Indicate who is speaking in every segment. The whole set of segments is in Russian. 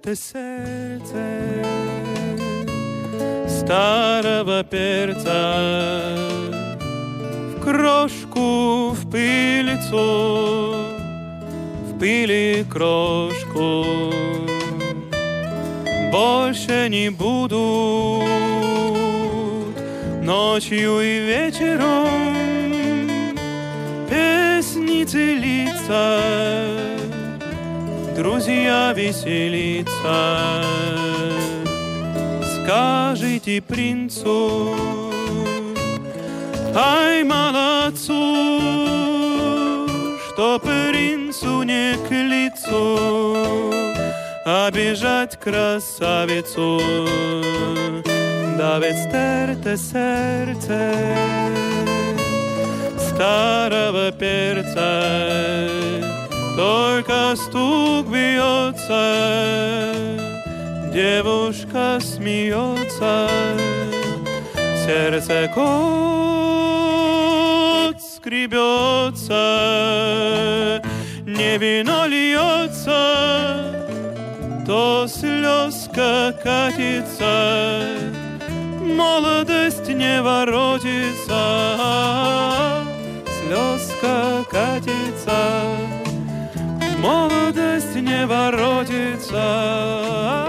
Speaker 1: стерто сердце старого перца в крошку, в пылицу, в пыли крошку. Больше не будут ночью и вечером песни целиться, друзья веселиться. Скажите принцу, ай, молодцу, что принцу не к лицу обижать красавицу. Да ведь стерто сердце старого перца, только стук бьется, девушка смеется, сердце кот скребется, не вино льется, то слезка катится, молодость не воротится, слезка катится, молодость не воротится.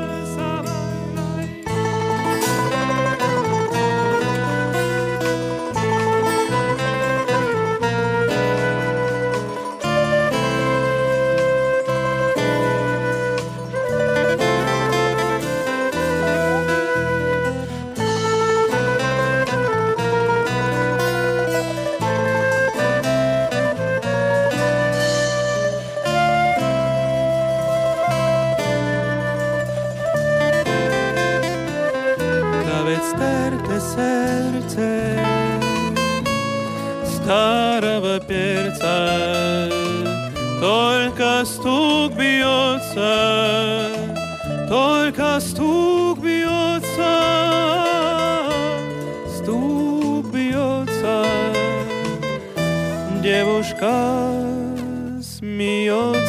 Speaker 1: Стерто сердце старого перца, только стук бьется, только стук бьется, стук бьется, девушка смеется.